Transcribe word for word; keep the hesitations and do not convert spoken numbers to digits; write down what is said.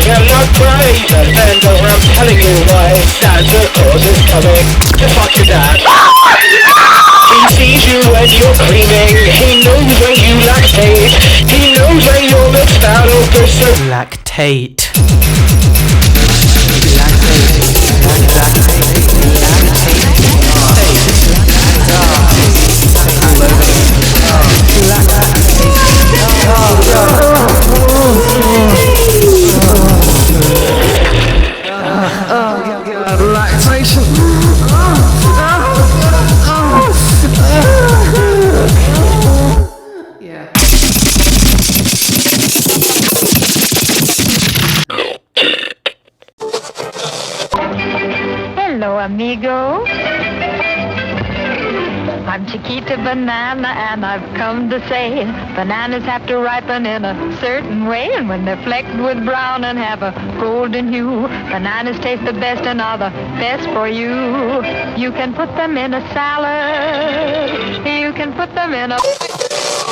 I'm not brave, and I'm telling you why. Santa Claus is coming to fuck your dad. He sees you when you're creaming. He knows when you lactate. He knows when you're mixed out of the so Lactate. Hello, amigo. I'm Chiquita Banana, and I've come to say bananas have to ripen in a certain way, and when they're flecked with brown and have a golden hue, bananas taste the best and are the best for you. You can put them in a salad. You can put them in a...